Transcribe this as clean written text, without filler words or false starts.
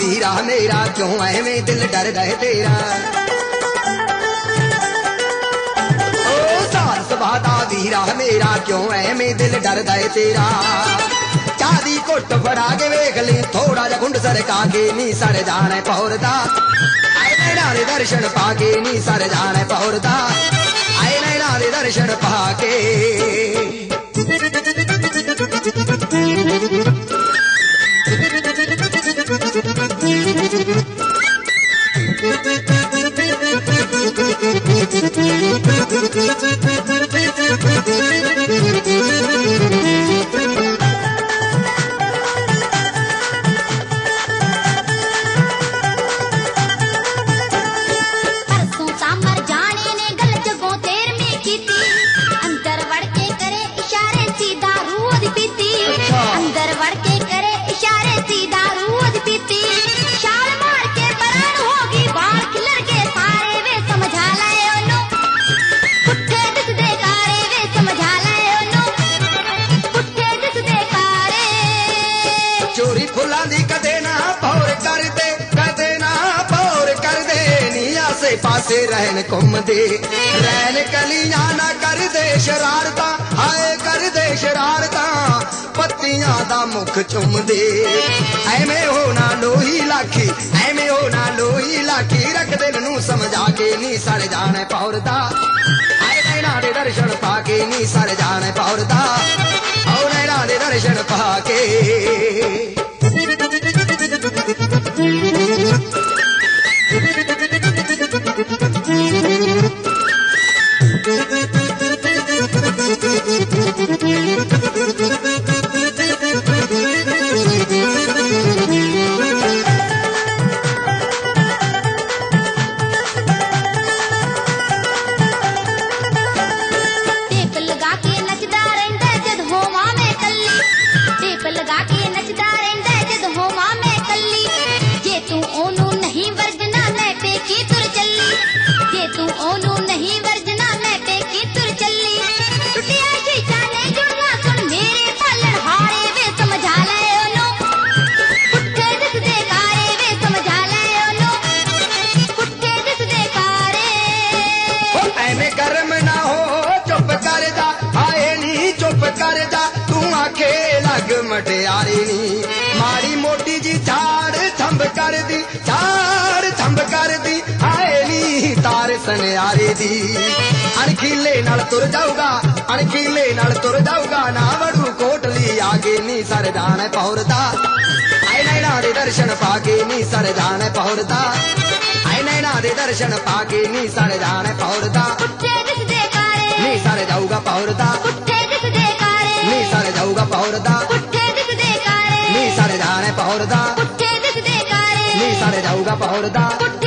वीरा मेरा क्यों ऐवें दिल डरदा है तेरा सभादा वीरा मेरा क्यों ऐवें दिल डरदा है तेरा चादी घुट फड़ा के वेख ली थोड़ा जा घुंड सरका के नी सड़ जाने पौरदा आए नैना दे दर्शन पाके नी सड़ जाने पौरदा आए नैना दे दर्शन पाके पासे रहन घुम दे रैन कलियां ना कर दे शरारता हाय कर दे शरारता पत्तियां दा मुख चुम दे ऐवें होना लोही लाखी ऐवें होना लोही लाखी रख दिल नू समझा के नी सड़ जाने पौरदा आए नैना दे दर्शन पाके नी सड़ जाने पौरदा ओ नैना दे दर्शन पाके मटियारी नी माड़ी मोटी जी झाड़ थंब कर दी झाड़ थंब कर दी आए नी तार सनियारी दी अणखीले नाल तुर जाऊगा अणखीले नाल तुर जाऊगा ना वड़ू कोटली आगे नी सर जाने पौरदा आए नैना दे दर्शन पाके नी सर जाने पौरदा आए नैना दे दर्शन पाके नी सर जाने पौरदा नी सर जाऊगा पौरदा नी सर जाऊगा पौरदा नी सर जाने पौरदा नी सर जाऊगा पौरदा।